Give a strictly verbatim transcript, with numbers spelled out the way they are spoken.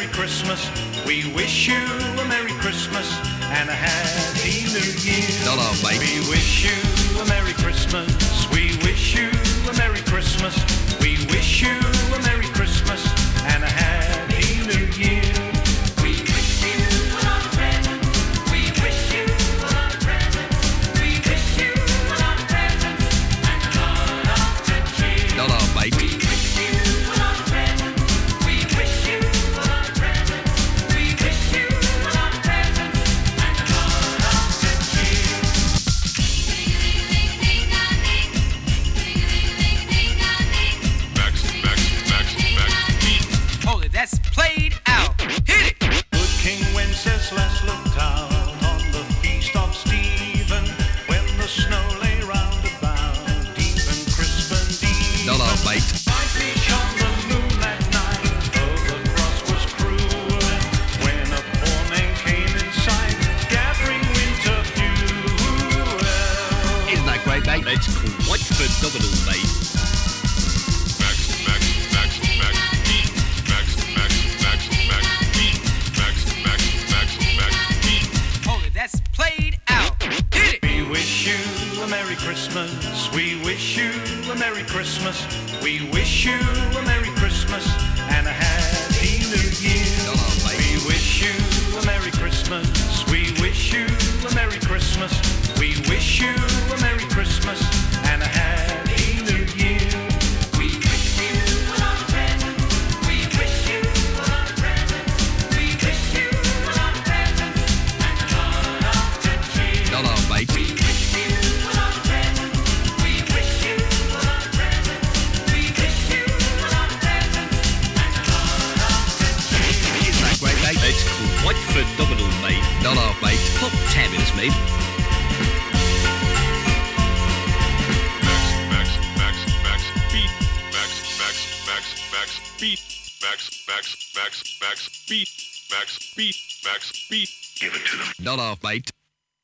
Christmas. We wish you a Merry Christmas and a Happy New Year. Not off, mate. We wish you a Merry Christmas. We wish you a Merry Christmas. We wish you a Merry Christmas and a Happy New Year. We wish you a lot of presents. We wish you a lot of presents. We wish you a lot of presents and a lot of good cheer. Not off, mate. We wish you a lot of presents. We wish you a lot of presents. We wish you a lot of presents and a lot of good cheer. Max, Max, Max, Max, beat. Hold it, that's played out. Hit it! Good King Wenceslas looked out on the feast of Stephen when the snow lay round about, deep and crisp and deep. Not off, mate. Five fish on the moon that night, though the frost was cruel. And when a poor man came in sight, gathering winter fuel. Isn't that great, mate? It's quite phenomenal, mate. Max, Max, Max, Max, beat. Max, Max, Max, Max, beat. Max, Max, Max, Max, beat. Hold it, that's played out. Hit it! We wish you a Merry Christmas. We wish you a Merry Christmas. We wish you a Merry Christmas and a Happy New Year. Not off, mate. We wish you a Merry Christmas. We wish you a Merry Christmas. We wish you a Merry Christmas and a Happy New Year. We wish you a lot of presents. We wish you a lot of presents. We wish you a lot of presents and a lot of good cheer. Not off, mate. We wish you a lot of presents. We wish you a lot of presents. We wish you a lot of presents and a lot of good cheer. Isn't that great, mate? It's quite phenomenal, mate. Not off, mate. Pop tabbins, mate. Max, Max, Max, Max, beat. Max, Max, Max, Max, beat. Max, Max, Max, Max, beat. Max, beat. Max, beat. Not off, mate.